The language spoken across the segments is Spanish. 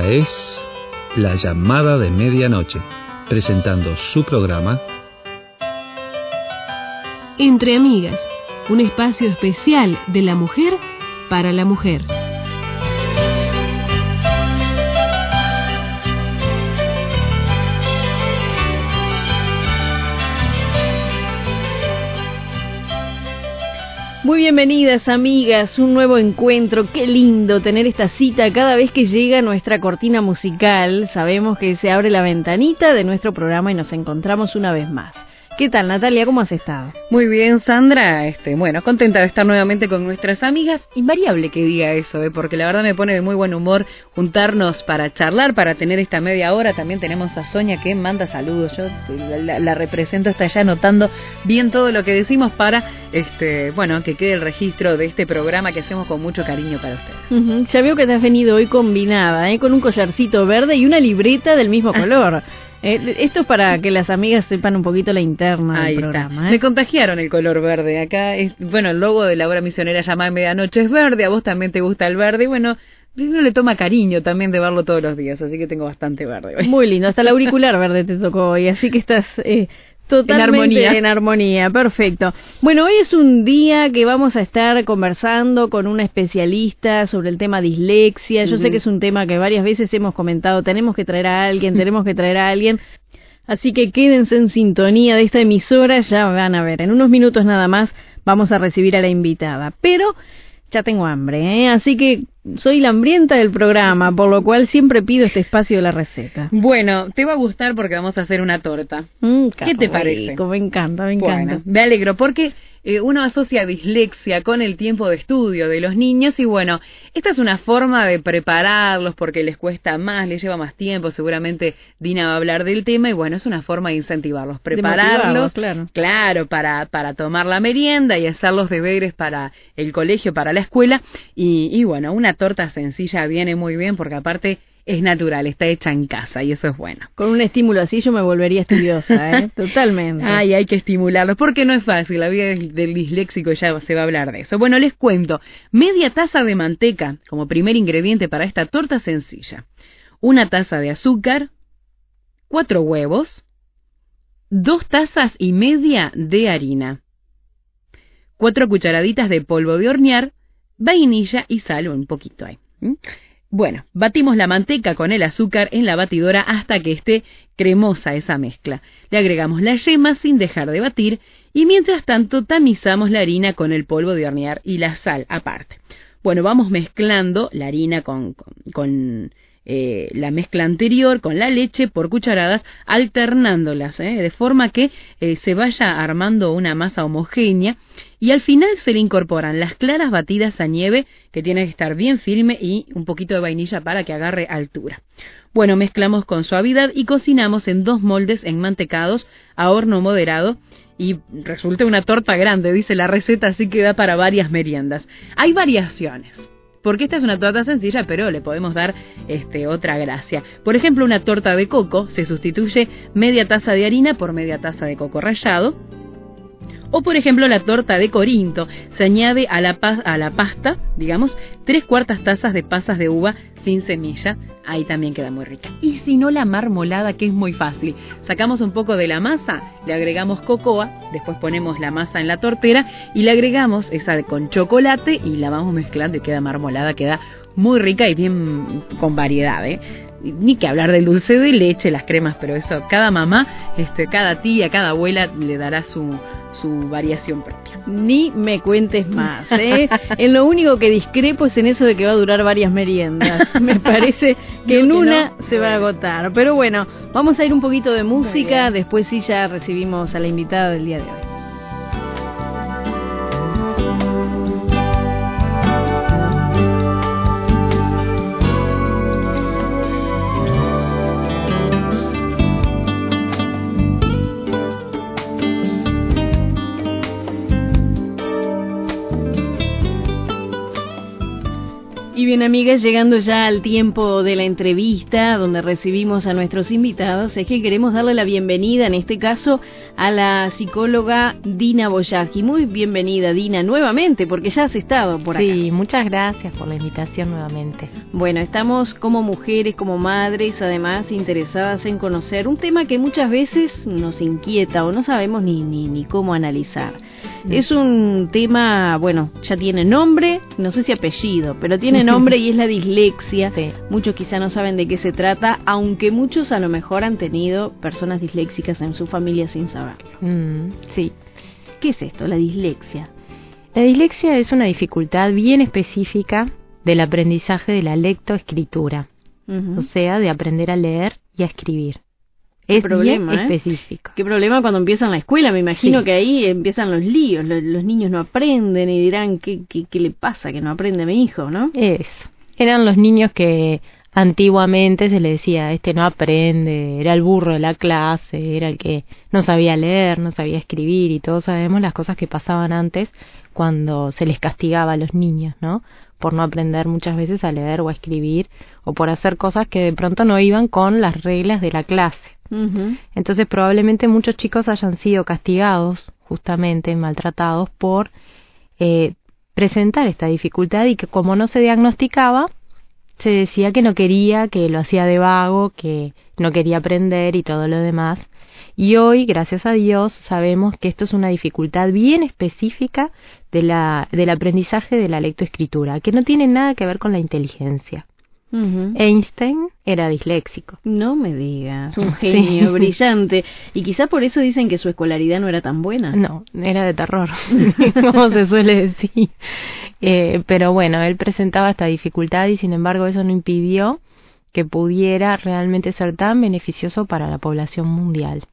Esta es La Llamada de Medianoche, presentando su programa Entre Amigas, un espacio especial de la mujer para la mujer. Muy bienvenidas, amigas, un nuevo encuentro. Qué lindo tener esta cita cada vez que llega nuestra cortina musical. Sabemos que se abre la ventanita de nuestro programa y nos encontramos una vez más. ¿Qué tal, Natalia? ¿Cómo has estado? Muy bien, Sandra. Bueno, contenta de estar nuevamente con nuestras amigas. Invariable que diga eso, porque la verdad me pone de muy buen humor juntarnos para charlar, para tener esta media hora. También tenemos a Sonia que manda saludos. Yo la represento, está ya anotando bien todo lo que decimos para, que quede el registro de este programa que hacemos con mucho cariño para ustedes. Ya veo que te has venido hoy combinada, con un collarcito verde y una libreta del mismo color. Esto es para que las amigas sepan un poquito la interna del programa. Me contagiaron el color verde. Acá, el logo de la hora misionera llamada Medianoche es verde. A vos también te gusta el verde. Y bueno, uno le toma cariño también de verlo todos los días. Así que tengo bastante verde hoy. Muy lindo. Hasta el auricular verde te tocó hoy. Así que estás totalmente en armonía. Perfecto. Bueno, hoy es un día que vamos a estar conversando con una especialista sobre el tema dislexia. Yo sé que es un tema que varias veces hemos comentado, tenemos que traer a alguien, así que quédense en sintonía de esta emisora, ya van a ver, en unos minutos nada más vamos a recibir a la invitada, pero ya tengo hambre, así que soy la hambrienta del programa, por lo cual siempre pido este espacio de la receta. Bueno, te va a gustar porque vamos a hacer una torta. ¿Qué te parece? Me encanta. Bueno, me alegro porque uno asocia dislexia con el tiempo de estudio de los niños y bueno, esta es una forma de prepararlos porque les cuesta más, les lleva más tiempo, seguramente Dina va a hablar del tema y bueno, es una forma de incentivarlos, prepararlos, claro, para tomar la merienda y hacer los deberes para el colegio, para la escuela y bueno, una torta sencilla viene muy bien porque aparte es natural, está hecha en casa y eso es bueno. Con un estímulo así yo me volvería estudiosa, Totalmente. Ay, hay que estimularlos porque no es fácil, la vida del disléxico ya se va a hablar de eso. Bueno, les cuento, media taza de manteca como primer ingrediente para esta torta sencilla, una taza de azúcar, 4 huevos, 2 tazas y media de harina, 4 cucharaditas de polvo de hornear, vainilla y sal un poquito ahí. Bueno, batimos la manteca con el azúcar en la batidora hasta que esté cremosa esa mezcla. Le agregamos la yema sin dejar de batir y mientras tanto tamizamos la harina con el polvo de hornear y la sal aparte. Bueno, vamos mezclando la harina con la mezcla anterior, con la leche por cucharadas, alternándolas, de forma que se vaya armando una masa homogénea y al final se le incorporan las claras batidas a nieve, que tiene que estar bien firme y un poquito de vainilla para que agarre altura. Bueno, mezclamos con suavidad y cocinamos en 2 moldes enmantecados a horno moderado y resulta una torta grande, dice la receta, así que da para varias meriendas. Hay variaciones, porque esta es una torta sencilla, pero le podemos dar otra gracia. Por ejemplo, una torta de coco se sustituye media taza de harina por media taza de coco rallado. O por ejemplo, la torta de Corinto se añade a la pasta, digamos, 3/4 tazas de pasas de uva sin semilla. Ahí también queda muy rica. Y si no, la marmolada, que es muy fácil. Sacamos un poco de la masa, le agregamos cocoa, después ponemos la masa en la tortera y le agregamos esa con chocolate y la vamos mezclando y queda marmolada, queda muy rica y bien con variedad, Ni que hablar del dulce de leche, las cremas, pero eso, cada mamá, cada tía, cada abuela le dará su variación propia. Ni me cuentes más, En lo único que discrepo es en eso de que va a durar varias meriendas. Me parece que en una se va a agotar. Pero bueno, vamos a ir un poquito de música, después sí ya recibimos a la invitada del día de hoy. Y bien, amigas, llegando ya al tiempo de la entrevista donde recibimos a nuestros invitados, es que queremos darle la bienvenida, en este caso, a la psicóloga Dina Boyarski. Muy bienvenida, Dina, nuevamente, porque ya has estado por acá. Sí, muchas gracias por la invitación nuevamente. Bueno, estamos como mujeres, como madres, además interesadas en conocer un tema que muchas veces nos inquieta o no sabemos ni cómo analizar. Es un tema, bueno, ya tiene nombre, no sé si apellido, pero tiene nombre y es la dislexia. Sí. Muchos quizá no saben de qué se trata, aunque muchos a lo mejor han tenido personas disléxicas en su familia sin saberlo. Sí. ¿Qué es esto, la dislexia? La dislexia es una dificultad bien específica del aprendizaje de la lectoescritura, o sea, de aprender a leer y a escribir. Es problema, bien específico. Qué problema cuando empiezan la escuela, me imagino que ahí empiezan los líos, los niños no aprenden y dirán, ¿qué le pasa que no aprende mi hijo, no? Eso. Eran los niños que antiguamente se le decía, este no aprende, era el burro de la clase, era el que no sabía leer, no sabía escribir, y todos sabemos las cosas que pasaban antes cuando se les castigaba a los niños, ¿no? Por no aprender muchas veces a leer o a escribir, o por hacer cosas que de pronto no iban con las reglas de la clase. Entonces probablemente muchos chicos hayan sido castigados, justamente maltratados por presentar esta dificultad, y que como no se diagnosticaba, se decía que no quería, que lo hacía de vago, que no quería aprender y todo lo demás. Y hoy, gracias a Dios, sabemos que esto es una dificultad bien específica del aprendizaje de la lectoescritura, que no tiene nada que ver con la inteligencia. Einstein era disléxico. No me digas, un genio brillante. Y quizá por eso dicen que su escolaridad no era tan buena. No, era de terror, como se suele decir. Pero bueno, él presentaba esta dificultad y sin embargo eso no impidió que pudiera realmente ser tan beneficioso para la población mundial.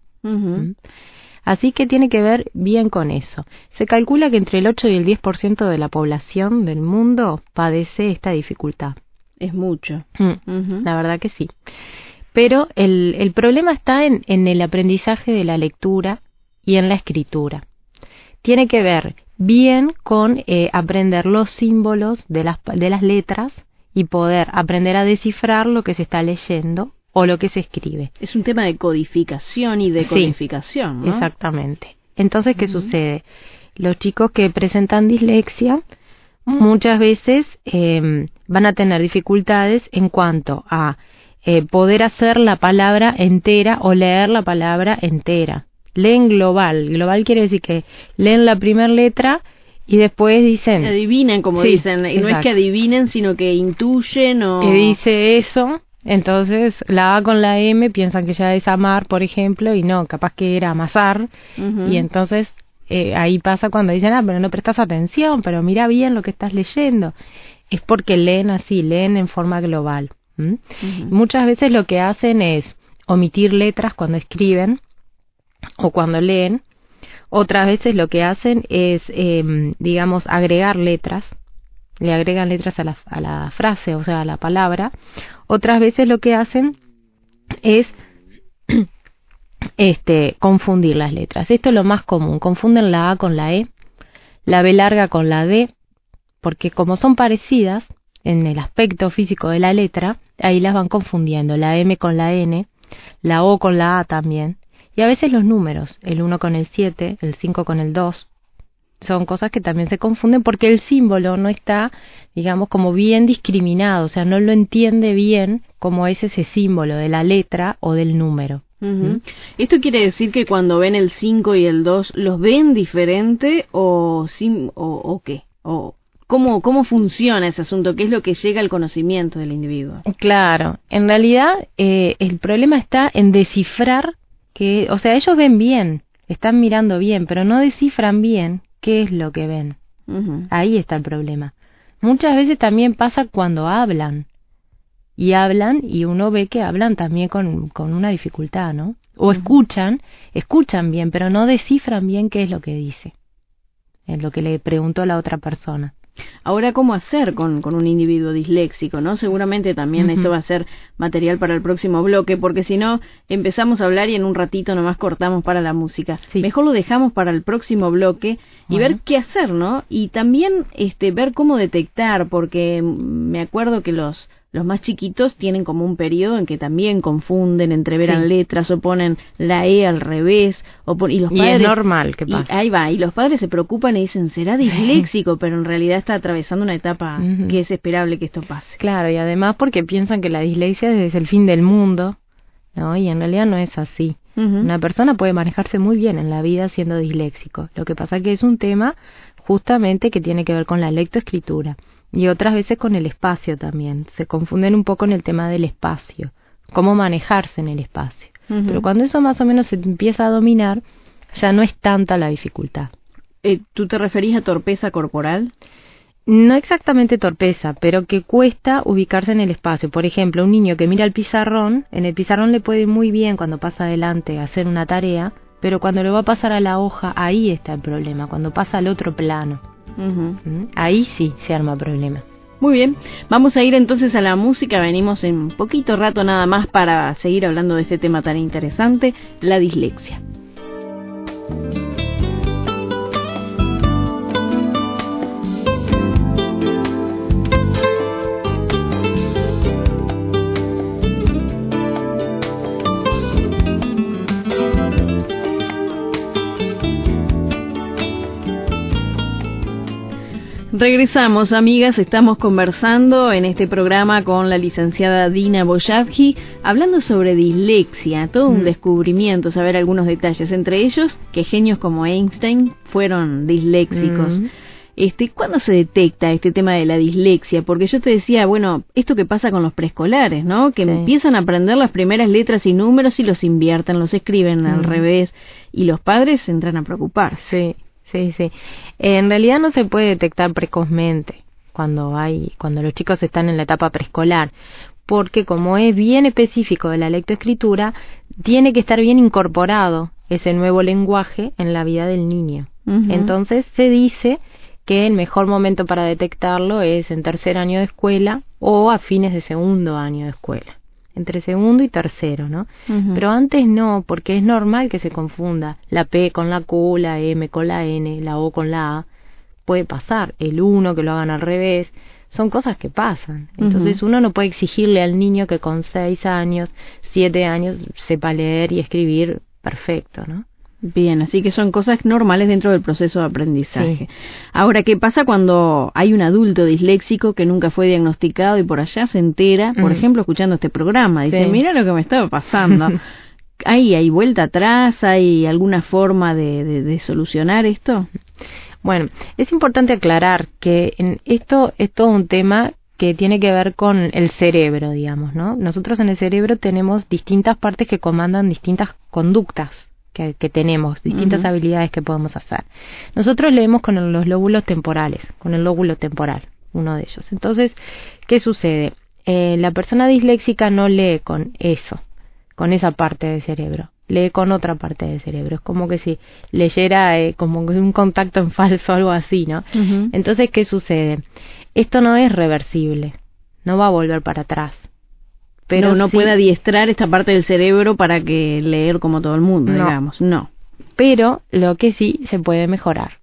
Así que tiene que ver bien con eso. Se calcula que entre el 8 y el 10% de la población del mundo padece esta dificultad. Es mucho. La verdad que sí. Pero el problema está en el aprendizaje de la lectura y en la escritura. Tiene que ver bien con aprender los símbolos de las letras y poder aprender a descifrar lo que se está leyendo o lo que se escribe. Es un tema de codificación y decodificación, sí, ¿no? Exactamente. Entonces, ¿qué sucede? Los chicos que presentan dislexia muchas veces van a tener dificultades en cuanto a poder hacer la palabra entera o leer la palabra entera. Leen global. Global quiere decir que leen la primera letra y después dicen... Adivinan, como dicen. Y no es que adivinen, sino que intuyen o... Que dice eso, entonces la A con la M piensan que ya es amar, por ejemplo, y no, capaz que era amasar. Y entonces ahí pasa cuando dicen, pero no prestas atención, pero mira bien lo que estás leyendo. Es porque leen así, leen en forma global. Muchas veces lo que hacen es omitir letras cuando escriben o cuando leen. Otras veces lo que hacen es, digamos, agregar letras. Le agregan letras a la frase, o sea, a la palabra. Otras veces lo que hacen es confundir las letras. Esto es lo más común. Confunden la A con la E, la B larga con la D, porque como son parecidas en el aspecto físico de la letra, ahí las van confundiendo. La M con la N, la O con la A también. Y a veces los números, el 1 con el 7, el 5 con el 2, son cosas que también se confunden porque el símbolo no está, digamos, como bien discriminado, o sea, no lo entiende bien como es ese símbolo de la letra o del número. ¿Esto quiere decir que cuando ven el 5 y el 2 los ven diferente o qué? ¿O cómo funciona ese asunto? ¿Qué es lo que llega al conocimiento del individuo? Claro, en realidad el problema está en descifrar que, o sea, ellos ven bien, están mirando bien, pero no descifran bien qué es lo que ven. Ahí está el problema. Muchas veces también pasa cuando hablan y uno ve que hablan también con una dificultad, ¿no? O escuchan bien, pero no descifran bien qué es lo que dice, es lo que le preguntó la otra persona. Ahora, ¿cómo hacer con un individuo disléxico, no? Seguramente también esto va a ser material para el próximo bloque, porque si no, empezamos a hablar y en un ratito nomás cortamos para la música. Sí. Mejor lo dejamos para el próximo bloque y ver qué hacer, ¿no? Y también ver cómo detectar, porque me acuerdo que los más chiquitos tienen como un periodo en que también confunden, entreveran letras o ponen la E al revés. Y los padres, es normal que pase. Ahí va, y los padres se preocupan y dicen, será disléxico, pero en realidad está atravesando una etapa que es esperable que esto pase. Claro, y además porque piensan que la dislexia es el fin del mundo, ¿no? Y en realidad no es así. Una persona puede manejarse muy bien en la vida siendo disléxico. Lo que pasa que es un tema justamente que tiene que ver con la lectoescritura. Y otras veces con el espacio también. Se confunden un poco en el tema del espacio, cómo manejarse en el espacio. Pero cuando eso más o menos se empieza a dominar, ya no es tanta la dificultad. ¿Tú te referís a torpeza corporal? No exactamente torpeza, pero que cuesta ubicarse en el espacio. Por ejemplo, un niño que mira el pizarrón, en el pizarrón le puede ir muy bien cuando pasa adelante a hacer una tarea, pero cuando lo va a pasar a la hoja, ahí está el problema, cuando pasa al otro plano. Ahí sí se arma problema. Muy bien, vamos a ir entonces a la música. Venimos en un poquito rato nada más para seguir hablando de este tema tan interesante, la dislexia. Regresamos, amigas, estamos conversando en este programa con la licenciada Dina Boyadji, hablando sobre dislexia, todo un descubrimiento, saber algunos detalles, entre ellos que genios como Einstein fueron disléxicos. ¿Cuándo se detecta este tema de la dislexia? Porque yo te decía, bueno, esto que pasa con los preescolares, ¿no? Que empiezan a aprender las primeras letras y números y los invierten, los escriben al revés, y los padres entran a preocuparse. Sí. En realidad no se puede detectar precozmente cuando los chicos están en la etapa preescolar, porque como es bien específico de la lectoescritura, tiene que estar bien incorporado ese nuevo lenguaje en la vida del niño. Entonces se dice que el mejor momento para detectarlo es en tercer año de escuela o a fines de segundo año de escuela. Entre segundo y tercero, ¿no? Pero antes no, porque es normal que se confunda la P con la Q, la M con la N, la O con la A. Puede pasar, el 1 que lo hagan al revés, son cosas que pasan. Entonces uno no puede exigirle al niño que con 6 años, 7 años sepa leer y escribir perfecto, ¿no? Bien, así que son cosas normales dentro del proceso de aprendizaje. Sí. Ahora, ¿qué pasa cuando hay un adulto disléxico que nunca fue diagnosticado y por allá se entera, por ejemplo, escuchando este programa? Dice, mira lo que me estaba pasando. ¿Hay vuelta atrás? ¿Hay alguna forma de solucionar esto? Bueno, es importante aclarar que esto es todo un tema que tiene que ver con el cerebro, digamos, ¿no? Nosotros en el cerebro tenemos distintas partes que comandan distintas conductas que tenemos, distintas habilidades que podemos hacer. Nosotros leemos con los lóbulos temporales, con el lóbulo temporal, uno de ellos. Entonces, ¿qué sucede? La persona disléxica no lee con eso, con esa parte del cerebro, lee con otra parte del cerebro. Es como que si leyera como un contacto en falso, algo así, ¿no? Entonces, ¿qué sucede? Esto no es reversible, no va a volver para atrás. Pero no puede adiestrar esta parte del cerebro para que leer como todo el mundo, digamos. No. Pero lo que sí se puede mejorar.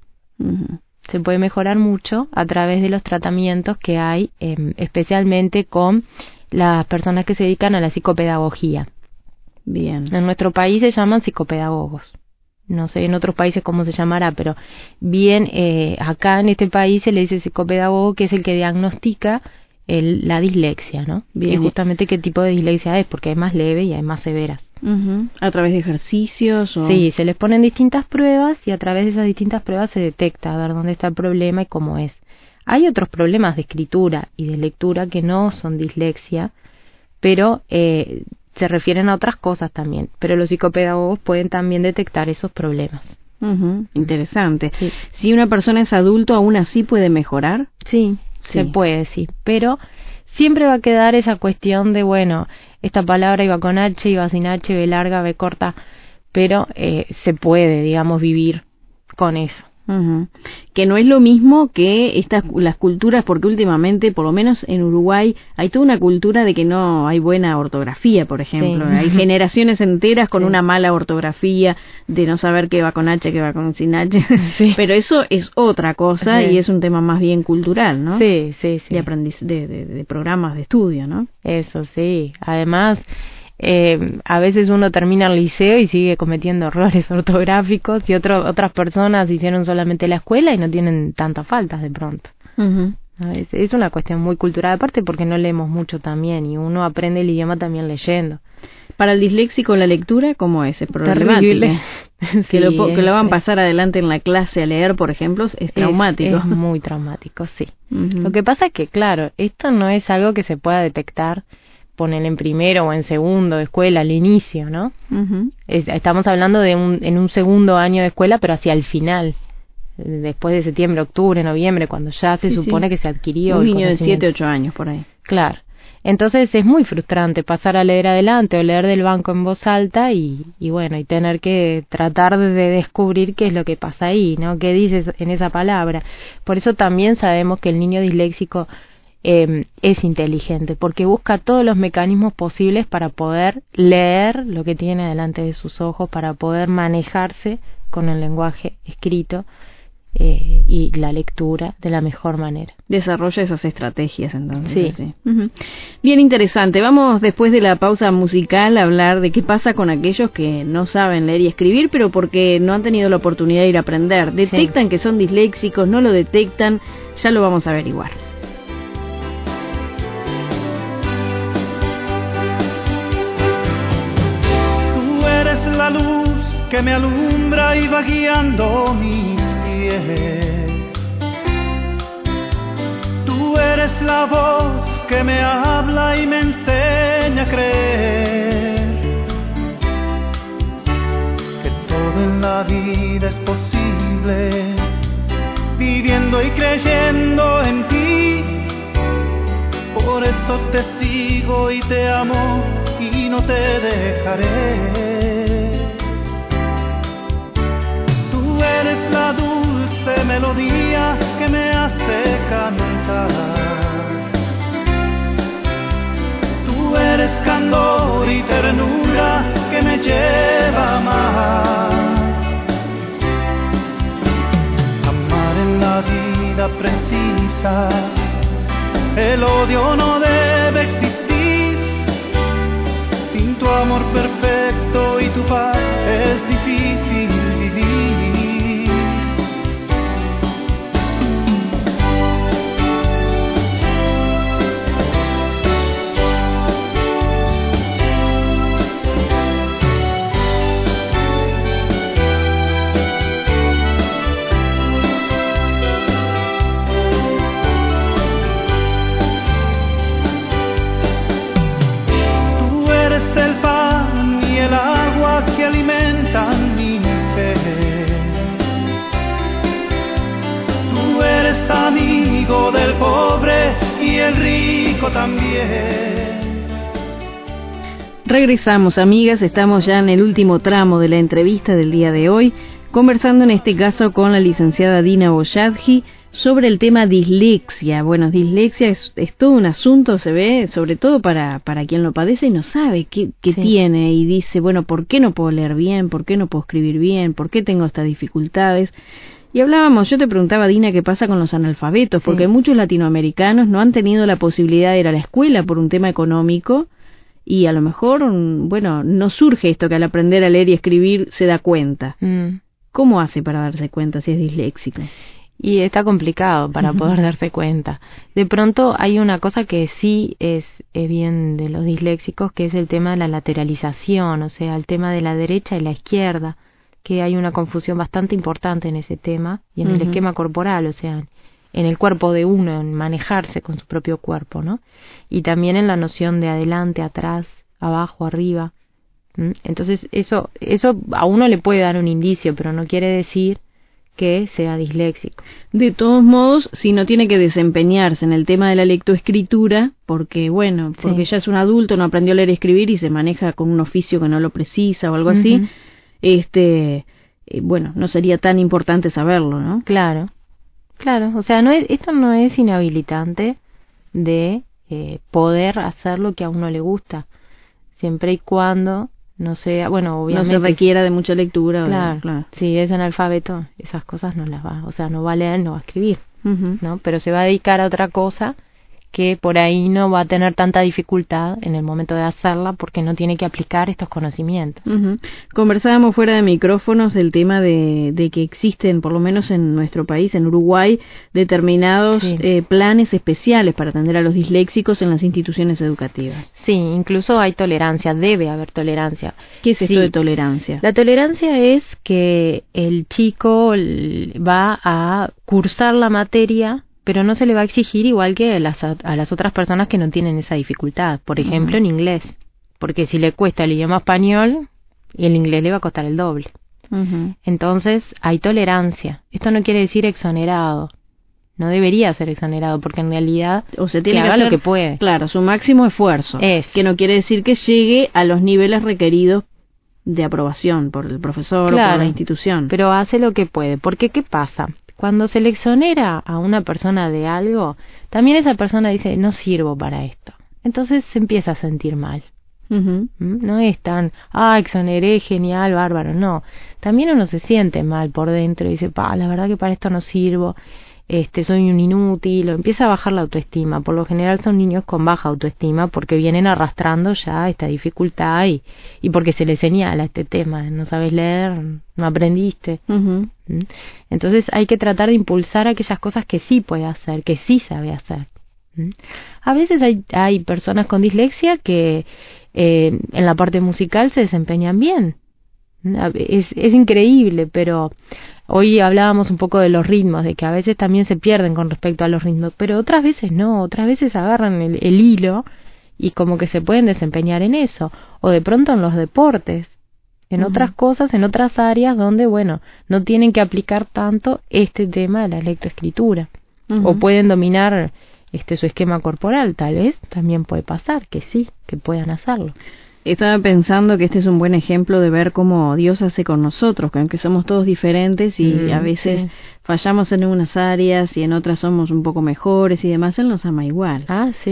Se puede mejorar mucho a través de los tratamientos que hay, especialmente con las personas que se dedican a la psicopedagogía. Bien. En nuestro país se llaman psicopedagogos. No sé en otros países cómo se llamará, pero bien, acá en este país se le dice psicopedagogo, que es el que diagnostica la dislexia, ¿no? Bien. Y justamente qué tipo de dislexia es, porque hay más leve y hay más severas. ¿A través de ejercicios? O... Sí, se les ponen distintas pruebas y a través de esas distintas pruebas se detecta a ver dónde está el problema y cómo es. Hay otros problemas de escritura y de lectura que no son dislexia, pero se refieren a otras cosas también. Pero los psicopedagogos pueden también detectar esos problemas. Interesante. Sí. Si una persona es adulto, ¿aún así puede mejorar? Sí. Se puede, sí, pero siempre va a quedar esa cuestión de, bueno, esta palabra iba con H, iba sin H, B larga, B corta, pero se puede, digamos, vivir con eso. Que no es lo mismo que las culturas, porque últimamente, por lo menos en Uruguay, hay toda una cultura de que no hay buena ortografía, por ejemplo. Hay generaciones enteras con una mala ortografía, de no saber qué va con H, qué va con sin H. Pero eso es otra cosa y es un tema más bien cultural, ¿no? Sí. De programas de estudio, ¿no? Eso sí. Además, a veces uno termina el liceo y sigue cometiendo errores ortográficos y otras personas hicieron solamente la escuela y no tienen tantas faltas de pronto. Es una cuestión muy cultural, aparte porque no leemos mucho también y uno aprende el idioma también leyendo. Para el disléxico la lectura, ¿cómo es? Es problemática. Que lo van a pasar adelante en la clase a leer, por ejemplo, es traumático. Es muy traumático, sí. Lo que pasa es que, claro, esto no es algo que se pueda detectar, poner en primero o en segundo de escuela al inicio, ¿no? Estamos hablando de en un segundo año de escuela, pero hacia el final, después de septiembre, octubre, noviembre, cuando ya se supone que se adquirió un niño de 7, 8 años por ahí. Claro. Entonces es muy frustrante pasar a leer adelante o leer del banco en voz alta y bueno, y tener que tratar de descubrir qué es lo que pasa ahí, ¿no? ¿Qué dices en esa palabra? Por eso también sabemos que el niño disléxico es inteligente, porque busca todos los mecanismos posibles para poder leer lo que tiene delante de sus ojos, para poder manejarse con el lenguaje escrito y la lectura de la mejor manera. Desarrolla esas estrategias, entonces. Sí. Bien interesante. Vamos, después de la pausa musical, a hablar de qué pasa con aquellos que no saben leer y escribir, pero porque no han tenido la oportunidad de ir a aprender. Detectan que son disléxicos, no lo detectan, ya lo vamos a averiguar. Tú eres la luz que me alumbra y va guiando mis pies. Tú eres la voz que me habla y me enseña a creer que todo en la vida es posible, viviendo y creyendo en ti. Por eso te sigo y te amo y no te dejaré. Tú eres la dulce melodía que me hace cantar. Tú eres candor y ternura que me lleva a amar. Amar en la vida precisa, el odio no debe existir. Sin tu amor perfecto y tu paz es difícil vivir. Mi fe. Tú eres amigo del pobre y el rico también. Regresamos, amigas, estamos ya en el último tramo de la entrevista del día de hoy, conversando en este caso con la licenciada Dina Boyadji sobre el tema dislexia. Bueno, dislexia es todo un asunto, se ve, sobre todo para quien lo padece y no sabe qué tiene, y dice, bueno, ¿por qué no puedo leer bien? ¿Por qué no puedo escribir bien? ¿Por qué tengo estas dificultades? Y hablábamos, yo te preguntaba, Dina, qué pasa con los analfabetos, porque muchos latinoamericanos no han tenido la posibilidad de ir a la escuela por un tema económico, y a lo mejor, bueno, no surge esto que al aprender a leer y escribir se da cuenta. ¿Cómo hace para darse cuenta si es disléxico? Y está complicado para poder darse cuenta. De pronto hay una cosa que sí es bien de los disléxicos, que es el tema de la lateralización, o sea, el tema de la derecha y la izquierda, que hay una confusión bastante importante en ese tema y en el esquema corporal, o sea, en el cuerpo de uno, en manejarse con su propio cuerpo, ¿no? Y también en la noción de adelante, atrás, abajo, arriba. Entonces eso a uno le puede dar un indicio, pero no quiere decir que sea disléxico. De todos modos, si no tiene que desempeñarse en el tema de la lectoescritura, porque ya es un adulto, no aprendió a leer y escribir y se maneja con un oficio que no lo precisa o algo así, bueno, no sería tan importante saberlo, ¿no? Claro, o sea, esto no es inhabilitante de poder hacer lo que a uno le gusta, siempre y cuando no sea, bueno, obviamente no se requiera de mucha lectura. Claro. Si es analfabeto, esas cosas no las va, o sea, no va a leer, no va a escribir, ¿no? Pero se va a dedicar a otra cosa que por ahí no va a tener tanta dificultad en el momento de hacerla porque no tiene que aplicar estos conocimientos. Conversábamos fuera de micrófonos el tema de que existen, por lo menos en nuestro país, en Uruguay, determinados planes especiales para atender a los disléxicos en las instituciones educativas. Sí, incluso hay tolerancia, debe haber tolerancia. ¿Qué es esto de tolerancia? La tolerancia es que el chico va a cursar la materia, pero no se le va a exigir igual que a las otras personas que no tienen esa dificultad. Por ejemplo, en inglés. Porque si le cuesta el idioma español, el inglés le va a costar el doble. Entonces, hay tolerancia. Esto no quiere decir exonerado. No debería ser exonerado, porque en realidad tiene que haga hacer, lo que puede. Claro, su máximo esfuerzo. Que no quiere decir que llegue a los niveles requeridos de aprobación por el profesor o por la institución. Pero hace lo que puede. Porque, ¿qué pasa? Cuando se le exonera a una persona de algo, también esa persona dice, no sirvo para esto. Entonces se empieza a sentir mal. No es tan, exoneré, genial, bárbaro, no. También uno se siente mal por dentro y dice, la verdad que para esto no sirvo, soy un inútil, o empieza a bajar la autoestima. Por lo general son niños con baja autoestima porque vienen arrastrando ya esta dificultad y porque se les señala este tema, no sabes leer, no aprendiste. Entonces hay que tratar de impulsar aquellas cosas que sí puede hacer, que sí sabe hacer. A veces hay personas con dislexia que en la parte musical se desempeñan bien. Es increíble, pero hoy hablábamos un poco de los ritmos, de que a veces también se pierden con respecto a los ritmos, pero otras veces no, otras veces agarran el hilo y como que se pueden desempeñar en eso, o de pronto en los deportes, en otras cosas, en otras áreas donde, bueno, no tienen que aplicar tanto este tema de la lectoescritura, o pueden dominar su esquema corporal, tal vez también puede pasar, que sí, que puedan hacerlo. Estaba pensando que este es un buen ejemplo de ver cómo Dios hace con nosotros, que aunque somos todos diferentes y a veces fallamos en unas áreas y en otras somos un poco mejores y demás, Él nos ama igual.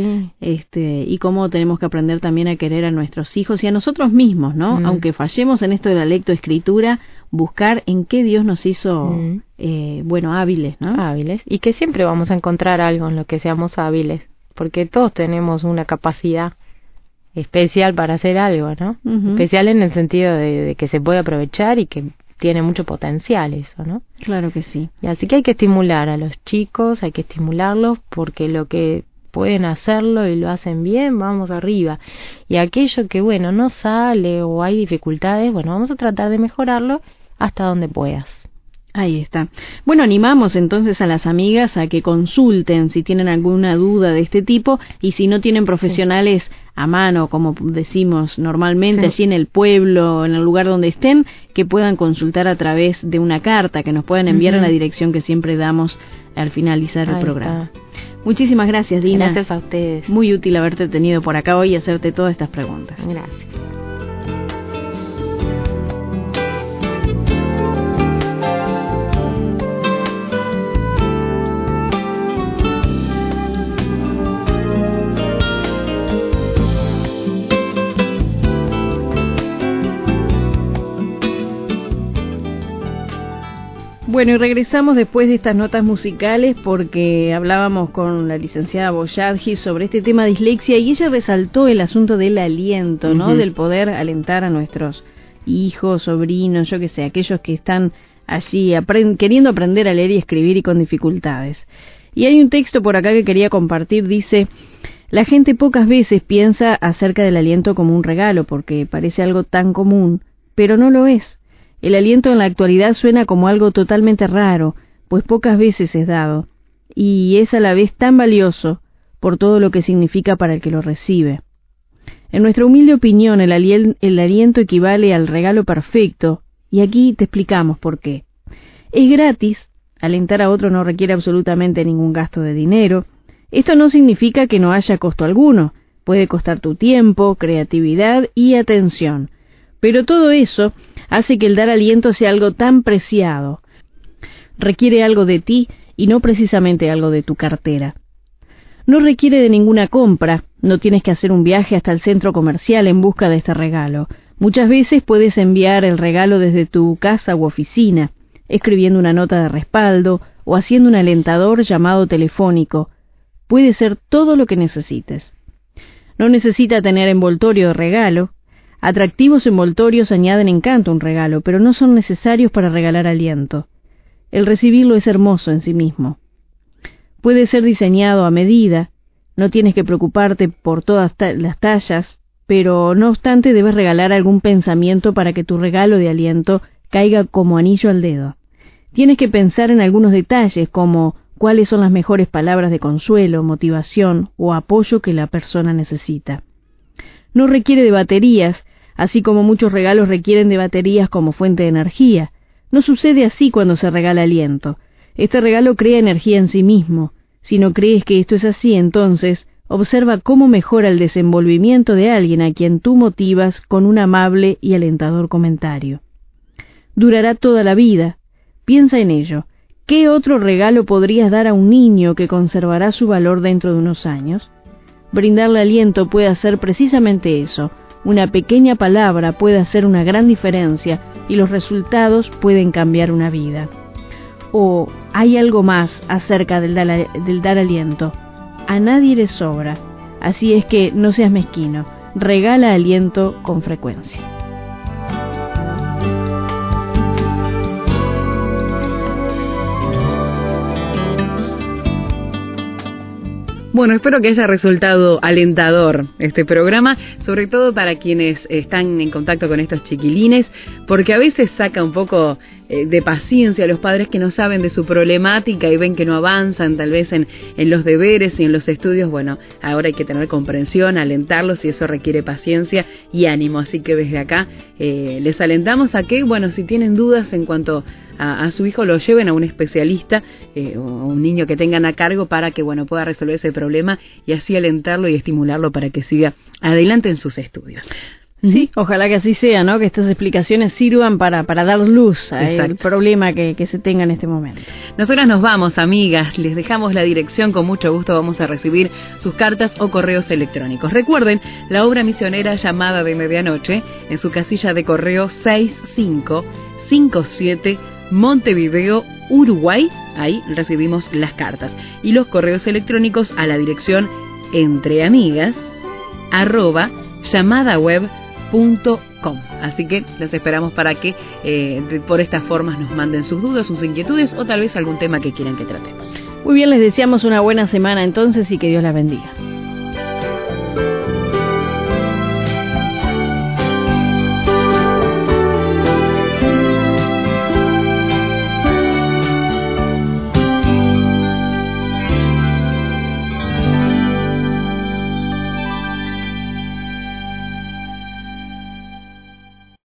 Y cómo tenemos que aprender también a querer a nuestros hijos y a nosotros mismos, ¿no? Aunque fallemos en esto de la lectoescritura, buscar en qué Dios nos hizo, hábiles, ¿no? Hábiles, y que siempre vamos a encontrar algo en lo que seamos hábiles, porque todos tenemos una capacidad especial para hacer algo, ¿no? Especial en el sentido de que se puede aprovechar y que tiene mucho potencial eso, ¿no? Claro que sí. Y así que hay que estimular a los chicos, hay que estimularlos porque lo que pueden hacerlo y lo hacen bien, vamos arriba. Y aquello que, no sale o hay dificultades, vamos a tratar de mejorarlo hasta donde puedas. Ahí está. Bueno, animamos entonces a las amigas a que consulten si tienen alguna duda de este tipo y si no tienen profesionales a mano, como decimos normalmente, allí en el pueblo, en el lugar donde estén, que puedan consultar a través de una carta que nos puedan enviar en la dirección que siempre damos al finalizar el programa. Muchísimas gracias, Dina. Gracias a ustedes. Muy útil haberte tenido por acá hoy y hacerte todas estas preguntas. Gracias. Bueno, y regresamos después de estas notas musicales porque hablábamos con la licenciada Boyadji sobre este tema de dislexia y ella resaltó el asunto del aliento, ¿no? Del poder alentar a nuestros hijos, sobrinos, yo que sé, aquellos que están allí queriendo aprender a leer y escribir y con dificultades. Y hay un texto por acá que quería compartir, dice: la gente pocas veces piensa acerca del aliento como un regalo porque parece algo tan común, pero no lo es. El aliento en la actualidad suena como algo totalmente raro, pues pocas veces es dado, y es a la vez tan valioso por todo lo que significa para el que lo recibe. En nuestra humilde opinión, el aliento equivale al regalo perfecto, y aquí te explicamos por qué. Es gratis, alentar a otro no requiere absolutamente ningún gasto de dinero. Esto no significa que no haya costo alguno, puede costar tu tiempo, creatividad y atención. Pero todo eso hace que el dar aliento sea algo tan preciado. Requiere algo de ti y no precisamente algo de tu cartera. No requiere de ninguna compra, no tienes que hacer un viaje hasta el centro comercial en busca de este regalo. Muchas veces puedes enviar el regalo desde tu casa u oficina, escribiendo una nota de respaldo o haciendo un alentador llamado telefónico. Puede ser todo lo que necesites. No necesita tener envoltorio de regalo. Atractivos envoltorios añaden encanto a un regalo, pero no son necesarios para regalar aliento. El recibirlo es hermoso en sí mismo. Puede ser diseñado a medida, no tienes que preocuparte por todas las tallas, pero no obstante debes regalar algún pensamiento para que tu regalo de aliento caiga como anillo al dedo. Tienes que pensar en algunos detalles como cuáles son las mejores palabras de consuelo, motivación o apoyo que la persona necesita. No requiere de baterías, así como muchos regalos requieren de baterías como fuente de energía. No sucede así cuando se regala aliento. Este regalo crea energía en sí mismo. Si no crees que esto es así, entonces observa cómo mejora el desenvolvimiento de alguien a quien tú motivas con un amable y alentador comentario. Durará toda la vida. Piensa en ello. ¿Qué otro regalo podrías dar a un niño que conservará su valor dentro de unos años? Brindarle aliento puede hacer precisamente eso. Una pequeña palabra puede hacer una gran diferencia y los resultados pueden cambiar una vida. ¿O hay algo más acerca del dar aliento? A nadie le sobra, así es que no seas mezquino, regala aliento con frecuencia. Bueno, espero que haya resultado alentador este programa, sobre todo para quienes están en contacto con estos chiquilines, porque a veces saca un poco de paciencia a los padres que no saben de su problemática y ven que no avanzan tal vez en los deberes y en los estudios. Bueno, ahora hay que tener comprensión, alentarlos y eso requiere paciencia y ánimo. Así que desde acá les alentamos a que, bueno, si tienen dudas en cuanto a su hijo, lo lleven a un especialista o un niño que tengan a cargo para que, bueno, pueda resolver ese problema y así alentarlo y estimularlo para que siga adelante en sus estudios. Sí, ojalá que así sea, ¿no? Que estas explicaciones sirvan para dar luz al problema que se tenga en este momento. Nosotras nos vamos, amigas. Les dejamos la dirección. Con mucho gusto vamos a recibir sus cartas o correos electrónicos. Recuerden, la obra misionera Llamada de Medianoche, en su casilla de correo 6557, Montevideo, Uruguay. Ahí recibimos las cartas. Y los correos electrónicos a la dirección entreamigas@llamadaweb.com. Así que les esperamos para que por estas formas nos manden sus dudas, sus inquietudes o tal vez algún tema que quieran que tratemos. Muy bien, les deseamos una buena semana entonces y que Dios las bendiga.